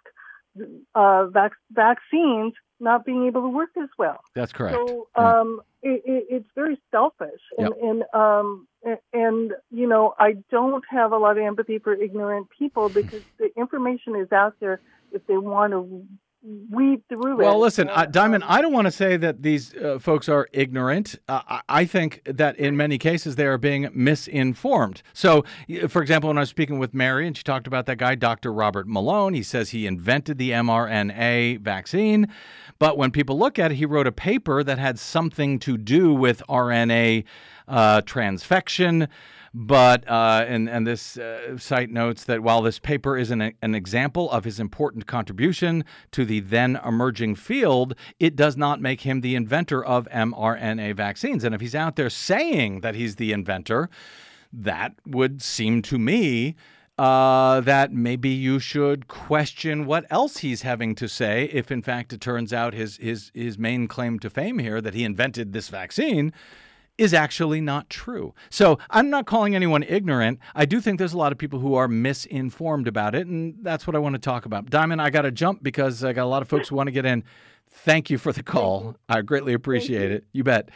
Uh, vac- vaccines not being able to work as well. That's correct. So um, yeah. it, it, it's very selfish, and yep. and, um, and and you know I don't have a lot of empathy for ignorant people because the information is out there if they want to weed through it. Well, listen, uh, Diamond, I don't want to say that these uh, folks are ignorant. Uh, I, I think that in many cases they are being misinformed. So, for example, when I was speaking with Mary and she talked about that guy, Doctor Robert Malone, he says he invented the mRNA vaccine. But when people look at it, he wrote a paper that had something to do with R N A uh, transfection. But, uh, and, and this uh, site notes that while this paper is an, an example of his important contribution to the then emerging field, it does not make him the inventor of mRNA vaccines. And if he's out there saying that he's the inventor, that would seem to me uh, that maybe you should question what else he's having to say if, in fact, it turns out his, his, his main claim to fame here, that he invented this vaccine, is actually not true. So I'm not calling anyone ignorant. I do think there's a lot of people who are misinformed about it, and that's what I want to talk about. Diamond, I got to jump because I got a lot of folks who want to get in. Thank you for the call. I greatly appreciate it. You bet.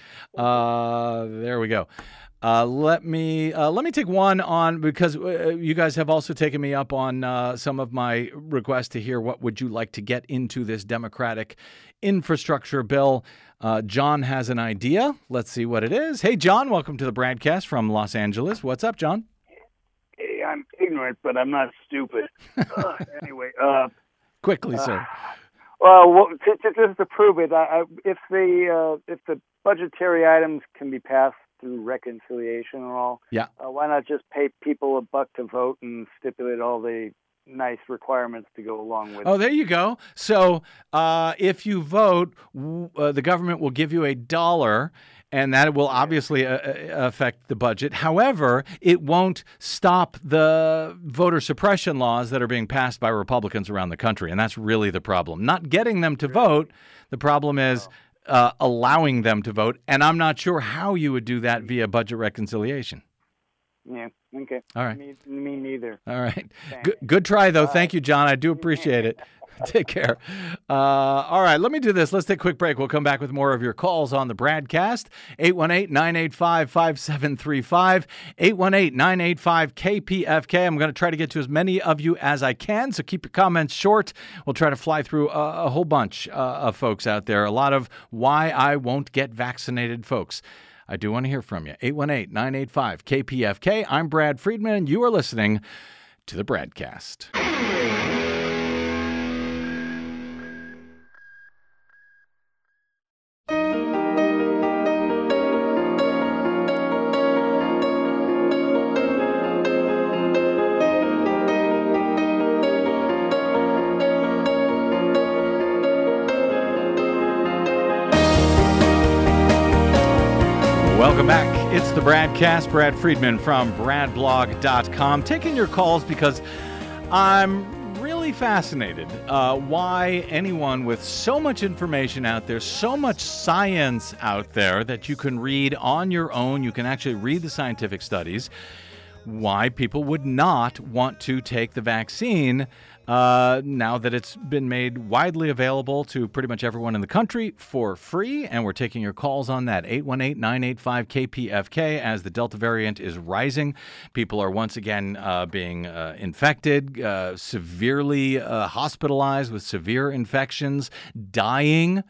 Uh, there we go. Uh, let me uh, let me take one on, because uh, you guys have also taken me up on uh, some of my requests to hear what would you like to get into this Democratic infrastructure bill. Uh, John has an idea. Let's see what it is. Hey, John, welcome to the broadcast from Los Angeles. What's up, John? Hey, I'm ignorant, but I'm not stupid. uh, anyway. Uh, Quickly, uh, sir. Well, well to, to, just to prove it, I, I, if the uh, if the budgetary items can be passed through reconciliation and all, yeah, uh, why not just pay people a buck to vote and stipulate all the nice requirements to go along with it? Oh, there you go. So uh, if you vote, uh, the government will give you a dollar, and that will obviously uh, affect the budget. However, it won't stop the voter suppression laws that are being passed by Republicans around the country, and that's really the problem. Not getting them to vote. The problem is uh, allowing them to vote, and I'm not sure how you would do that via budget reconciliation. Yeah, okay. All right. Me, me neither. All right. Good, good try, though. Thank you, John. I do appreciate it. Take care. Uh, all right, let me do this. Let's take a quick break. We'll come back with more of your calls on the Bradcast. eight one eight, nine eight five, five seven three five, eight one eight, nine eight five, K P F K. I'm going to try to get to as many of you as I can, so keep your comments short. We'll try to fly through a, a whole bunch uh, of folks out there. A lot of why I won't get vaccinated folks. I do want to hear from you. eight one eight, nine eight five, K P F K. I'm Brad Friedman, and you are listening to the Bradcast. Welcome back. It's the Bradcast. Brad Friedman from brad blog dot com. Taking your calls because I'm really really fascinated uh, why anyone with so much information out there, so much science out there that you can read on your own, you can actually read the scientific studies, why people would not want to take the vaccine uh, now that it's been made widely available to pretty much everyone in the country for free. And we're taking your calls on that, eight one eight, nine eight five, K P F K. As the Delta variant is rising, people are once again uh, being uh, infected, uh, severely uh, hospitalized with severe infections, dying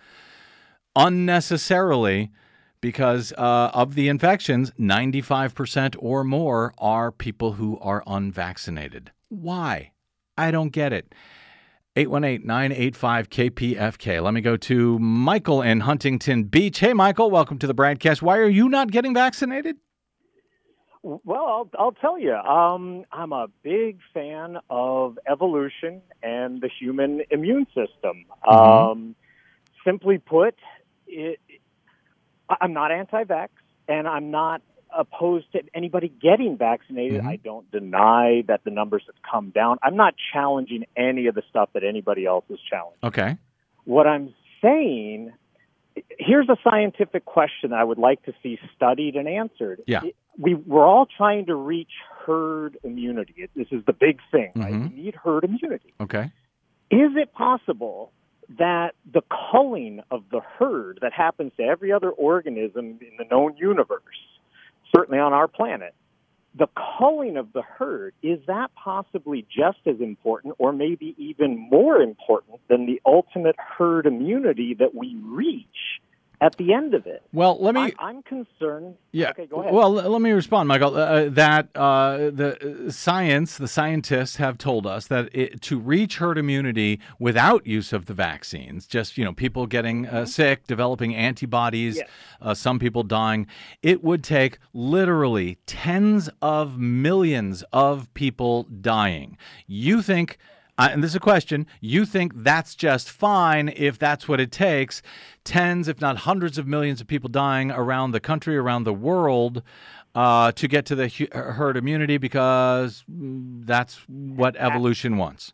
unnecessarily. Because uh, of the infections, ninety-five percent or more are people who are unvaccinated. Why? I don't get it. eight one eight, nine eight five, K P F K. Let me go to Michael in Huntington Beach. Hey, Michael, welcome to the broadcast. Why are you not getting vaccinated? Well, I'll, I'll tell you. Um, I'm a big fan of evolution and the human immune system. Mm-hmm. Um, simply put, it I'm not anti-vax, and I'm not opposed to anybody getting vaccinated. Mm-hmm. I don't deny that the numbers have come down. I'm not challenging any of the stuff that anybody else is challenging. Okay. What I'm saying, here's a scientific question that I would like to see studied and answered. Yeah. We, we're all trying to reach herd immunity. This is the big thing, right? Mm-hmm. We need herd immunity. Okay. Is it possible that the culling of the herd that happens to every other organism in the known universe, certainly on our planet, the culling of the herd, is that possibly just as important or maybe even more important than the ultimate herd immunity that we reach at the end of it? Well, let me... I'm, I'm concerned... Yeah. Okay, go ahead. Well, l- let me respond, Michael. Uh, that uh, the science, the scientists have told us that it, to reach herd immunity without use of the vaccines, just, you know, people getting uh, sick, developing antibodies, Yes. uh, some people dying, it would take literally tens of millions of people dying. You think... Uh, and this is a question, you think that's just fine if that's what it takes, tens, if not hundreds of millions of people dying around the country, around the world, uh, to get to the hu- herd immunity because that's what evolution wants?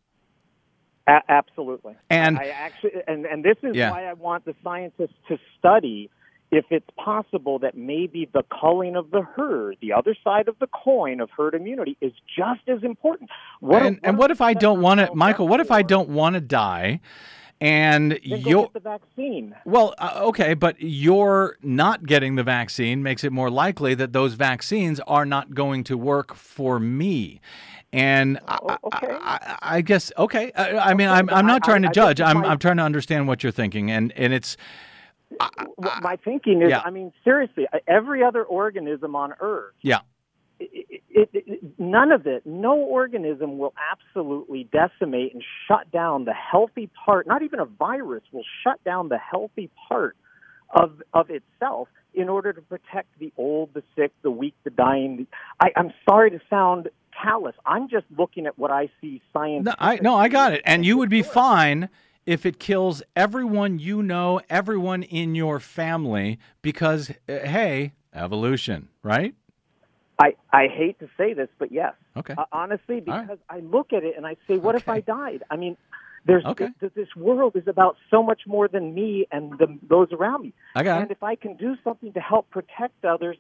A- absolutely. And I actually, and, and this is Yeah. why I want the scientists to study if it's possible that maybe the culling of the herd, the other side of the coin of herd immunity, is just as important. What and, if, and what if I don't want to, Michael, what if I don't want to die and then go you're... get the vaccine. Well, uh, okay, but you're not getting the vaccine makes it more likely that those vaccines are not going to work for me. And I, okay. I, I guess, okay, I, I mean, Okay, I'm, but I'm not I- trying I- to I judge. guess I'm, my- I'm trying to understand what you're thinking. And, and it's... Well, my thinking is, Yeah. I mean, seriously, every other organism on Earth, Yeah. it, it, it, none of it, no organism will absolutely decimate and shut down the healthy part. Not even a virus will shut down the healthy part of of itself in order to protect the old, the sick, the weak, the dying. I, I'm sorry to sound callous. I'm just looking at what I see science. No, I, no, I got it. And you would be fine if it kills everyone you know, everyone in your family, because, uh, hey, evolution, right? I, I hate to say this, but yes. Okay. Uh, honestly, All because I look at it and I say, what if I died? I mean, there's Okay. th- this world is about so much more than me and the, those around me. I got and it. if I can do something to help protect others,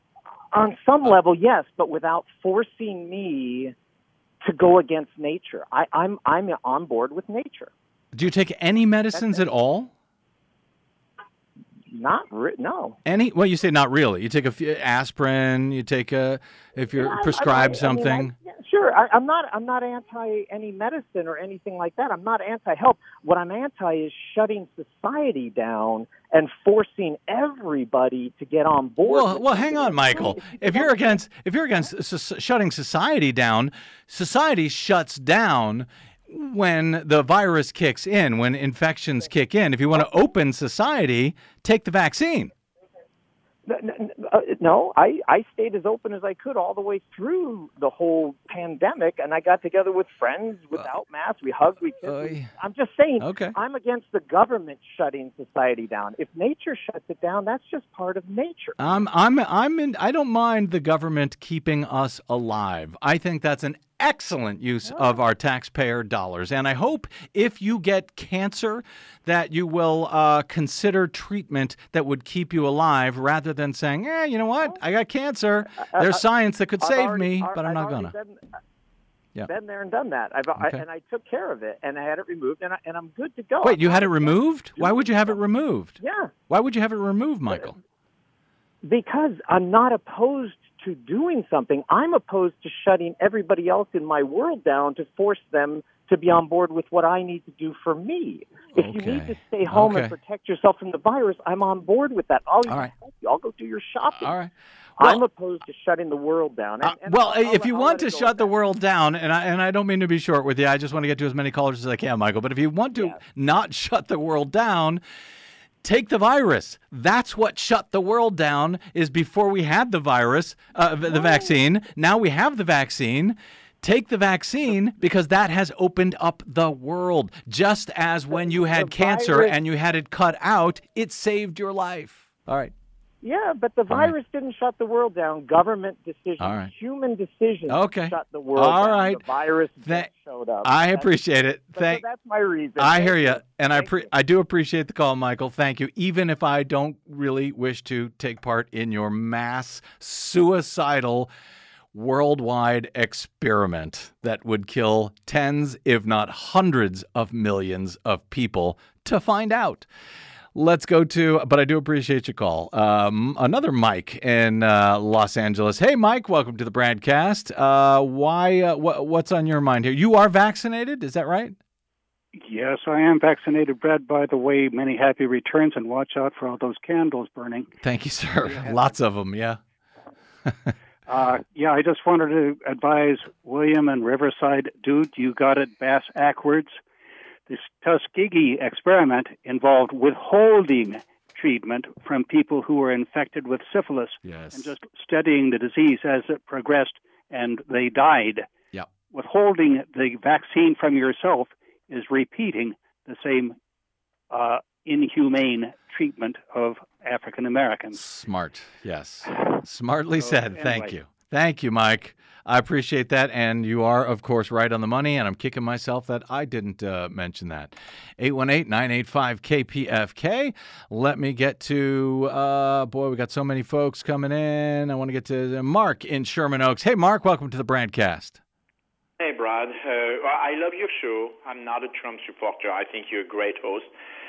on some level, yes, but without forcing me to go against nature. I, I'm I'm on board with nature. Do you take any medicines at all? Not re- no. Any? Well, you say not really. You take a few aspirin. You take a if you're Yeah, I- prescribed I- I mean, something. I- yeah, sure, I, I'm not. I'm not anti any medicine or anything like that. I'm not anti-help. What I'm anti is shutting society down and forcing everybody to get on board. Well, with well, it. hang on, Michael. If you're against if you're against s- shutting society down, society shuts down when the virus kicks in, when infections kick in. If you want to open society, take the vaccine. No, no, uh, no, I, I stayed as open as I could all the way through the whole pandemic, and I got together with friends without masks. We hugged, we kissed. Uh, I'm just saying, okay. I'm against the government shutting society down. If nature shuts it down, that's just part of nature. I'm I'm I'm in I don't mind the government keeping us alive. I think that's an excellent use of our taxpayer dollars. And I hope if you get cancer that you will uh, consider treatment that would keep you alive rather than saying, eh, you know what, I got cancer. There's science that could I've save already- me, I've but I'm not already going to. Been, Yeah. been there and done that. I've, I, Okay. and I took care of it, and I had it removed, and, I, and I'm good to go. Wait, you had it removed? Why would you have it removed? Yeah. Why would you have it removed, Michael? Because I'm not opposed to doing something. I'm opposed to shutting everybody else in my world down to force them to be on board with what I need to do for me. If you need to stay home Okay. and protect yourself from the virus, I'm on board with that. I'll, All right. help you. I'll go do your shopping. All right. I'm opposed to shutting the world down. And, and Well, I'll- I'll- if you I'll want let to it go shut the world down, and I, and I don't mean to be short with you, I just want to get to as many callers as I can, Michael, but if you want to not shut the world down, take the virus. That's what shut the world down, is before we had the virus, uh, the vaccine. Now we have the vaccine. Take the vaccine because that has opened up the world. Just as when you had cancer virus- and you had it cut out, it saved your life. All right. Yeah, but the virus didn't shut the world down. Government decisions, All right. human decisions Okay. shut the world All down. right. The virus Tha- just showed up. I That's- appreciate it. so Thank. that's my reason. I Thank hear you, you. and I pre- I do appreciate the call, Michael. Thank you. Even if I don't really wish to take part in your mass suicidal worldwide experiment that would kill tens, if not hundreds, of millions of people to find out. Let's go to, but I do appreciate your call. Um, another Mike in uh, Los Angeles. Hey, Mike, welcome to the Bradcast. Uh, why? Uh, wh- what's on your mind here? You are vaccinated, is that right? Yes, I am vaccinated, Brad. By the way, many happy returns, and watch out for all those candles burning. Thank you, sir. Lots of them, yeah. Uh, yeah, I just wanted to advise William and Riverside, dude, you got it bass backwards. This Tuskegee experiment involved withholding treatment from people who were infected with syphilis yes. and just studying the disease as it progressed and they died. Yep. Withholding the vaccine from yourself is repeating the same uh, inhumane treatment of African Americans. Smart, yes. Smartly So, said. Thank anyway. you. Thank you, Mike. I appreciate that. And you are, of course, right on the money. And I'm kicking myself that I didn't uh, mention that. eight one eight, nine eight five, K P F K. Let me get to, uh, boy, we got so many folks coming in. I want to get to Mark in Sherman Oaks. Hey, Mark, welcome to the Bradcast. Hey, Brad. Uh, I love your show. I'm not a Trump supporter. I think you're a great host.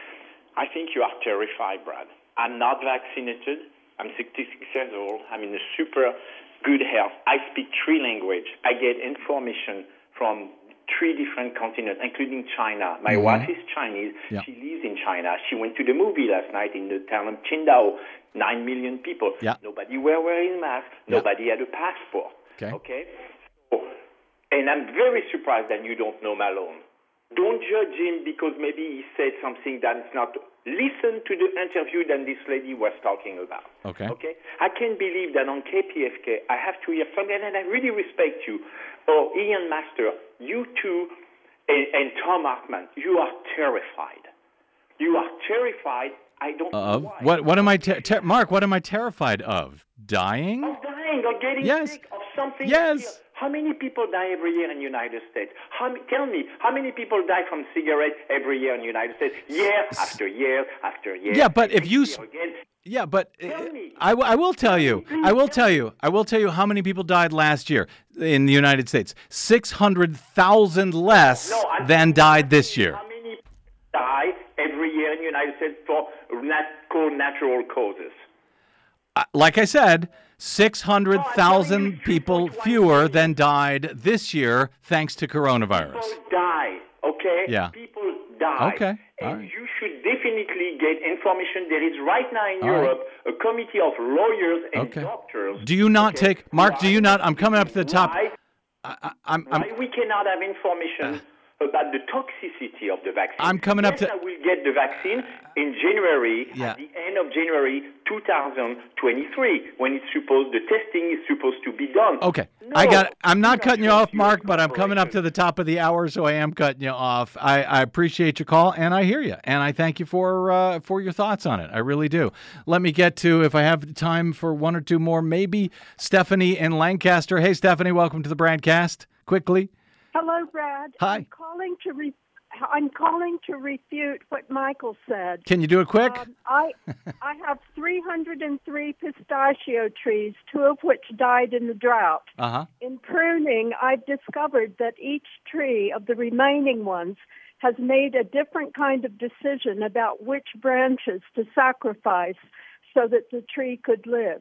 I think you are terrified, Brad. I'm not vaccinated. I'm sixty-six years old. I'm in a super good health. I speak three languages. I get information from three different continents, including China. My Mhm. wife is Chinese. Yeah. She lives in China. She went to the movie last night in the town of Qingdao. Nine million people. Yeah. Nobody were wearing masks. Yeah. Nobody had a passport. Okay. Okay? So, and I'm very surprised that you don't know Malone. Don't judge him because maybe he said something that's not. Listen to the interview that this lady was talking about. Okay. Okay? I can't believe that on K P F K I have to hear something, and I really respect you. Oh, Ian Master, you two, and, and Tom Hartman, you are terrified. You are terrified. I don't know Of why. what? What am I, ter- ter- Mark? What am I terrified of? Dying? Of dying, of getting Yes. sick, of something. Yes. How many people die every year in the United States? How, ma- tell me, how many people die from cigarettes every year in the United States? Year after year after year. Yeah, but if you, s- Again. yeah, but uh, I, w- I will tell you, I will tell you, I will tell you how many people died last year in the United States. Six hundred thousand less No, I- than died this year. How many people die every year in the United States for nat- called natural causes? Uh, like I said, six hundred thousand people fewer than died this year thanks to coronavirus. People die, okay? Yeah. People die. Okay. All And right. you should definitely get information. There is right now in All right. Europe a committee of lawyers and Okay. doctors. Do you not okay, take, Mark, do you not, I'm coming up to the top. Why, I, I, I'm, I'm, why we cannot have information about the toxicity of the vaccine? I'm coming up yes, to- I will get the vaccine in January, Yeah. at the end of January two thousand twenty-three, when it's supposed, the testing is supposed to be done. Okay. No, I got I'm not cutting you off, Mark, but I'm coming up to the top of the hour, so I am cutting you off. I, I appreciate your call, and I hear you, and I thank you for uh, for your thoughts on it. I really do. Let me get to, if I have time for one or two more, maybe Stephanie in Lancaster. Hey, Stephanie, welcome to the Bradcast. quickly. Hello, Brad. Hi. I'm calling to re- I'm calling to refute what Michael said. Can you do it quick? Um, I I have three hundred three pistachio trees, two of which died in the drought. Uh-huh. In pruning, I've discovered that each tree of the remaining ones has made a different kind of decision about which branches to sacrifice so that the tree could live.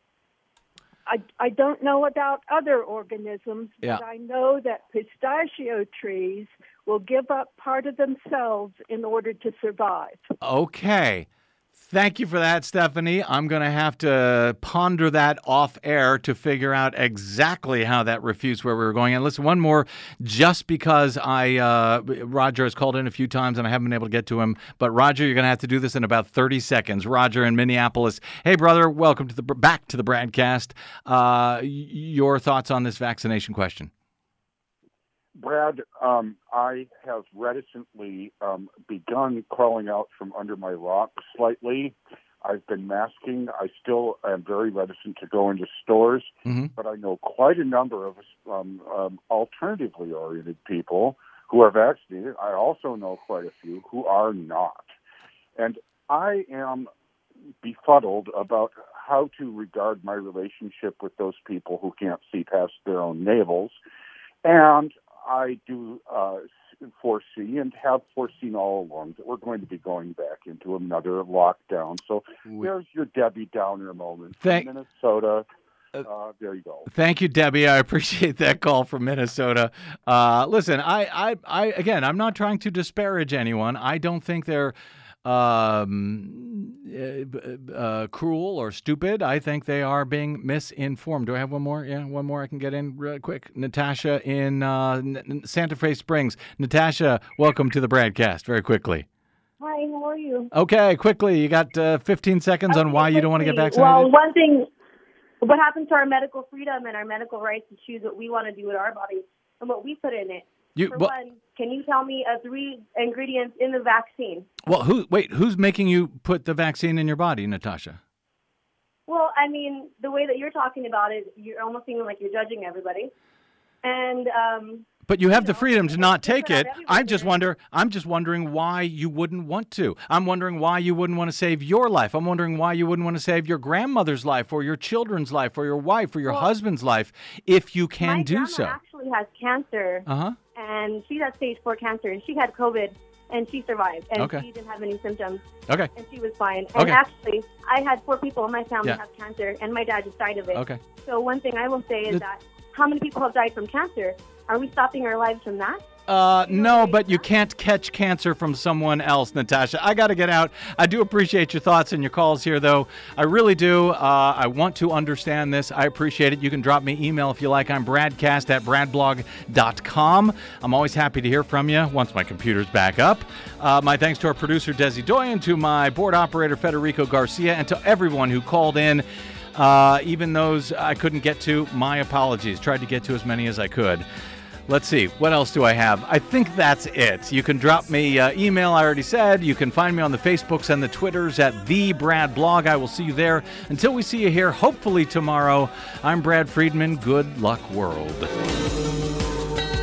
I, I don't know about other organisms, Yeah. but I know that pistachio trees will give up part of themselves in order to survive. Okay. Thank you for that, Stephanie. I'm going to have to ponder that off air to figure out exactly how that refutes where we were going. And listen, one more, just because I uh, Roger has called in a few times and I haven't been able to get to him. But Roger, you're going to have to do this in about thirty seconds. Roger in Minneapolis. Hey, brother, welcome to the back to the broadcast. Uh, your thoughts on this vaccination question? Brad, um, I have reticently um, begun crawling out from under my rock slightly. I've been masking. I still am very reticent to go into stores, mm-hmm. but I know quite a number of um, um, alternatively oriented people who are vaccinated. I also know quite a few who are not. And I am befuddled about how to regard my relationship with those people who can't see past their own navels. And I do uh, foresee and have foreseen all along that we're going to be going back into another lockdown. So there's your Debbie Downer moment Thank- from Minnesota. Uh, there you go. Thank you, Debbie. I appreciate that call from Minnesota. Uh, listen, I, I, I, again, I'm not trying to disparage anyone. I don't think they're um, uh, uh, cruel or stupid. I think they are being misinformed. Do I have one more? Yeah, one more I can get in real quick. Natasha in uh, N- Santa Fe Springs. Natasha, welcome to the broadcast. Very quickly. Hi, how are you? Okay, quickly. You got uh, fifteen seconds on why you don't want to get vaccinated? Well, one thing, what happens to our medical freedom and our medical rights to choose what we want to do with our bodies and what we put in it? You- For well- one, can you tell me uh, three ingredients in the vaccine? Well, who? Wait, who's making you put the vaccine in your body, Natasha? Well, I mean, the way that you're talking about it, you're almost seeming like you're judging everybody. And um, But you have the freedom to not take it. I just wonder. I'm just wondering why you wouldn't want to. I'm wondering why you wouldn't want to save your life. I'm wondering why you wouldn't want to save your grandmother's life, or your children's life, or your wife, or your Well, husband's life, if you can my do grandma so. actually has cancer, Uh huh. and she's at stage four cancer, and she had COVID, and she survived, and Okay. she didn't have any symptoms. Okay. And she was fine. And Okay. actually, I had four people in my family Yeah. have cancer, and my dad just died of it. Okay. So one thing I will say is The- that how many people have died from cancer? Are we stopping our lives from that? Uh, no, but you can't catch cancer from someone else, Natasha. I got to get out. I do appreciate your thoughts and your calls here, though. I really do. Uh, I want to understand this. I appreciate it. You can drop me email if you like. I'm bradcast at bradblog dot com. I'm always happy to hear from you once my computer's back up. Uh, my thanks to our producer, Desi Doyen, to my board operator, Federico Garcia, and to everyone who called in. Uh, even those I couldn't get to, my apologies. Tried to get to as many as I could. Let's see. What else do I have? I think that's it. You can drop me uh, email, I already said. You can find me on the Facebooks and the Twitters at The Brad Blog. I will see you there. Until we see you here, hopefully tomorrow, I'm Brad Friedman. Good luck, world.